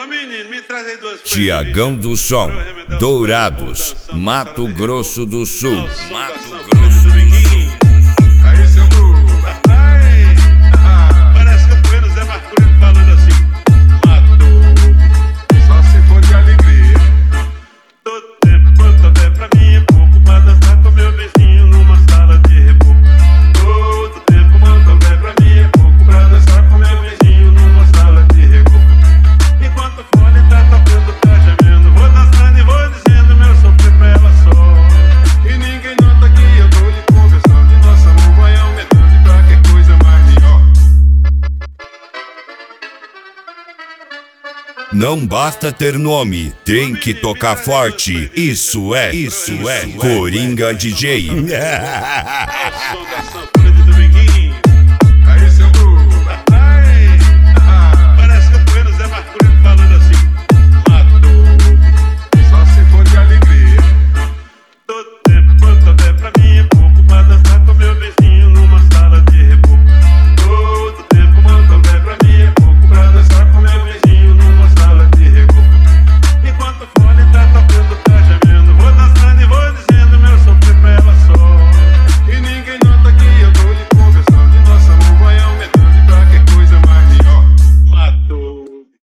Ô menino, me traz aí duas coisas. Tiagão do Som, Dourados, Mato Grosso do Sul. Mato Grosso do Sul. Aí, seu Bruno. Parece que eu tô vendo o Zé Marculino falando assim. Matou, só se for de alegria. Todo tempo quanto houver pra mim é pouco pra dançar com meu vizinho numa sala de reboco. Todo tempo quanto houver pra mim é pouco pra dançar com meu vizinho numa sala de reboco. Enquanto o fone tá tocando, tá gemendo, vou dançando e vou dizendo meu sofrer pra ela só. E ninguém nota que eu tô lhe conversando e nosso amor vai aumentando e pra que coisa mais melhor. Não basta ter nome, tem que tocar forte. Isso é Coringa DJ. Som da